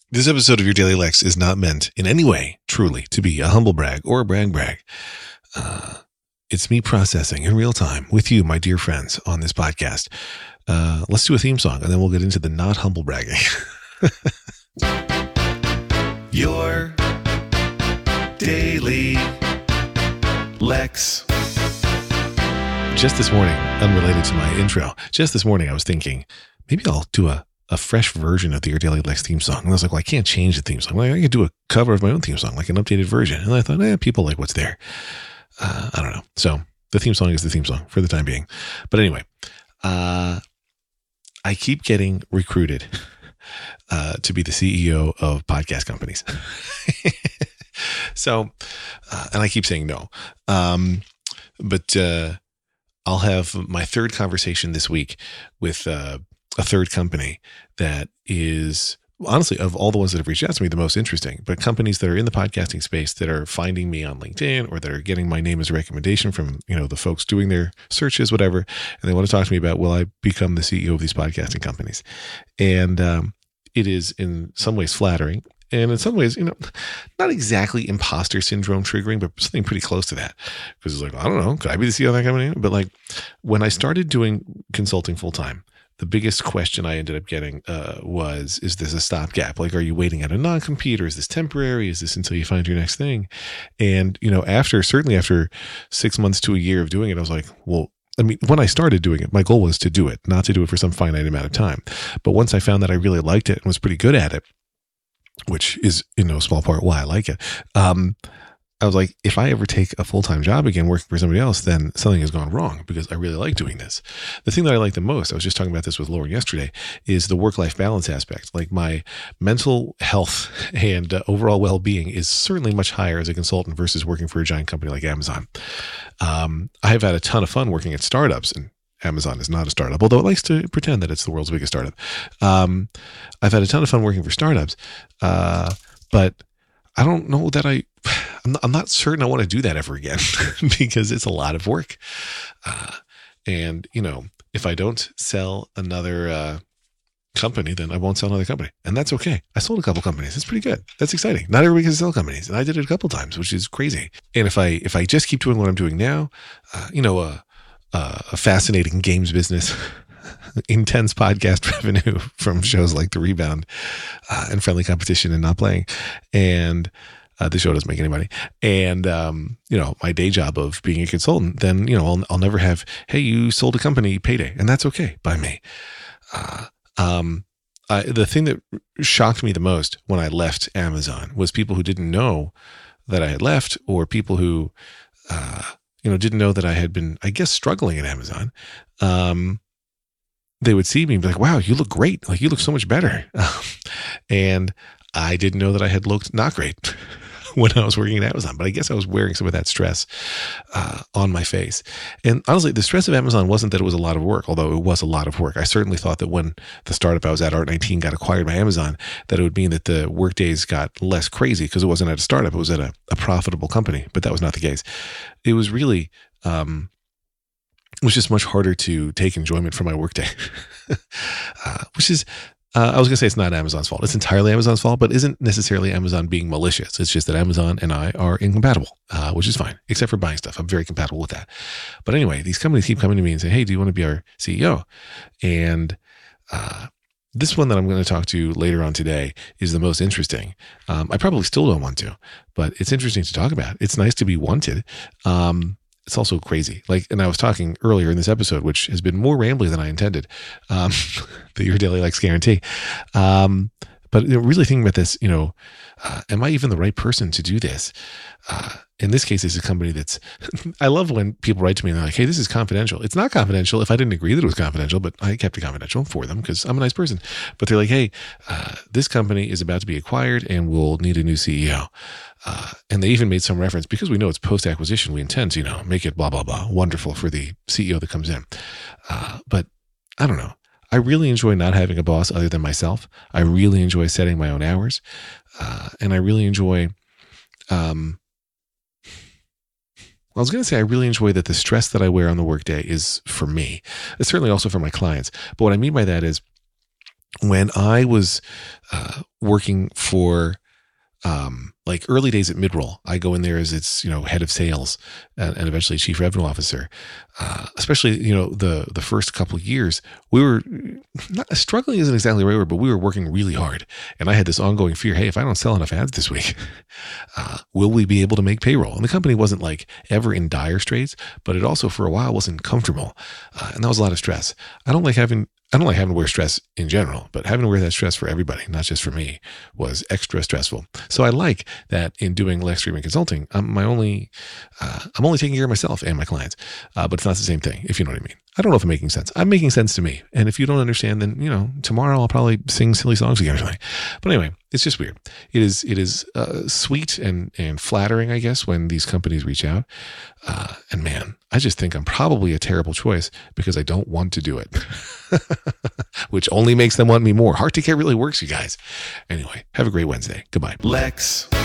This episode of Your Daily Lex is not meant in any way, truly, to be a humble brag or a brag. It's me processing in real time with you, my dear friends, on this podcast. Let's do a theme song, and then we'll get into the not humble bragging. Your Daily Lex. Just this morning, unrelated to my intro, just this morning I was thinking, maybe I'll do a fresh version of the Your Daily Lex theme song. And I was like, well, I can't change the theme song. Like, I could do a cover of my own theme song, like an updated version. And I thought, people like what's there. I don't know. So the theme song is the theme song for the time being. But anyway, I keep getting recruited to be the CEO of podcast companies. So, and I keep saying no. But I'll have my third conversation this week with a third company that is, honestly, of all the ones that have reached out to me, the most interesting, but companies that are in the podcasting space that are finding me on LinkedIn or that are getting my name as a recommendation from, the folks doing their searches, whatever. And they want to talk to me about, will I become the CEO of these podcasting companies? And it is in some ways flattering. And in some ways, not exactly imposter syndrome triggering, but something pretty close to that. Because it's like, I don't know, could I be the CEO of that company? But like when I started doing consulting full time, the biggest question I ended up getting was, is this a stopgap? Like, are you waiting out a non-compete, or is this temporary? Is this until you find your next thing? And, certainly after 6 months to a year of doing it, I was like, well, when I started doing it, my goal was to do it, not to do it for some finite amount of time. But once I found that I really liked it and was pretty good at it, which is in no small part why I like it, I was like, if I ever take a full-time job again working for somebody else, then something has gone wrong, because I really like doing this. The thing that I like the most, I was just talking about this with Lauren yesterday, is the work-life balance aspect. Like my mental health and overall well-being is certainly much higher as a consultant versus working for a giant company like Amazon. I have had a ton of fun working at startups, and Amazon is not a startup, although it likes to pretend that it's the world's biggest startup. I've had a ton of fun working for startups, but I don't know that I'm not certain I want to do that ever again because it's a lot of work. And if I don't sell another company, then I won't sell another company. And that's okay. I sold a couple companies. It's pretty good. That's exciting. Not everybody can sell companies. And I did it a couple times, which is crazy. And if I just keep doing what I'm doing now, a fascinating games business, intense podcast revenue from shows like The Rebound and Friendly Competition and Not Playing, and the show doesn't make any money, and my day job of being a consultant, then I'll never have, hey, you sold a company payday, and that's okay by me. The thing that shocked me the most when I left Amazon was people who didn't know that I had left, or people who didn't know that I had been, I guess, struggling at Amazon. They would see me and be like, wow, you look great. Like, you look so much better. And I didn't know that I had looked not great when I was working at Amazon, but I guess I was wearing some of that stress on my face. And honestly, the stress of Amazon wasn't that it was a lot of work, although it was a lot of work. I certainly thought that when the startup I was at, Art19, got acquired by Amazon, that it would mean that the work days got less crazy because it wasn't at a startup. It was at a profitable company, but that was not the case. It was really, it was just much harder to take enjoyment from my workday, which is, I was going to say it's not Amazon's fault. It's entirely Amazon's fault, but isn't necessarily Amazon being malicious. It's just that Amazon and I are incompatible, which is fine, except for buying stuff. I'm very compatible with that. But anyway, these companies keep coming to me and say, hey, do you want to be our CEO? And this one that I'm going to talk to later on today is the most interesting. I probably still don't want to, but it's interesting to talk about. It's nice to be wanted. It's also crazy. And I was talking earlier in this episode, which has been more rambly than I intended, the Your Daily Lex guarantee. But really thinking about this, am I even the right person to do this? In this case, it's a company that's, I love when people write to me and they're like, hey, this is confidential. It's not confidential if I didn't agree that it was confidential, but I kept it confidential for them because I'm a nice person. But they're like, hey, this company is about to be acquired and we'll need a new CEO. And they even made some reference, because we know it's post-acquisition, we intend to, make it blah, blah, blah, wonderful for the CEO that comes in. But I don't know. I really enjoy not having a boss other than myself. I really enjoy setting my own hours. And I really enjoy, I was going to say I really enjoy that the stress that I wear on the workday is for me. It's certainly also for my clients. But what I mean by that is when I was working for like early days at Midroll, I go in there as its, head of sales and eventually chief revenue officer. Especially, the first couple of years, we were not struggling isn't exactly the right word, but we were working really hard. And I had this ongoing fear, hey, if I don't sell enough ads this week, will we be able to make payroll? And the company wasn't like ever in dire straits, but it also for a while wasn't comfortable. And that was a lot of stress. I don't like having to wear stress in general, but having to wear that stress for everybody, not just for me, was extra stressful. So I like that in doing live streaming consulting, I'm only taking care of myself and my clients, but it's not the same thing, if you know what I mean. I don't know if I'm making sense. I'm making sense to me. And if you don't understand, then, tomorrow I'll probably sing silly songs again or something. But anyway, it's just weird. It is sweet and flattering, I guess, when these companies reach out. And man, I just think I'm probably a terrible choice because I don't want to do it, which only makes them want me more. Hard to Get really works, you guys. Anyway, have a great Wednesday. Goodbye. Lex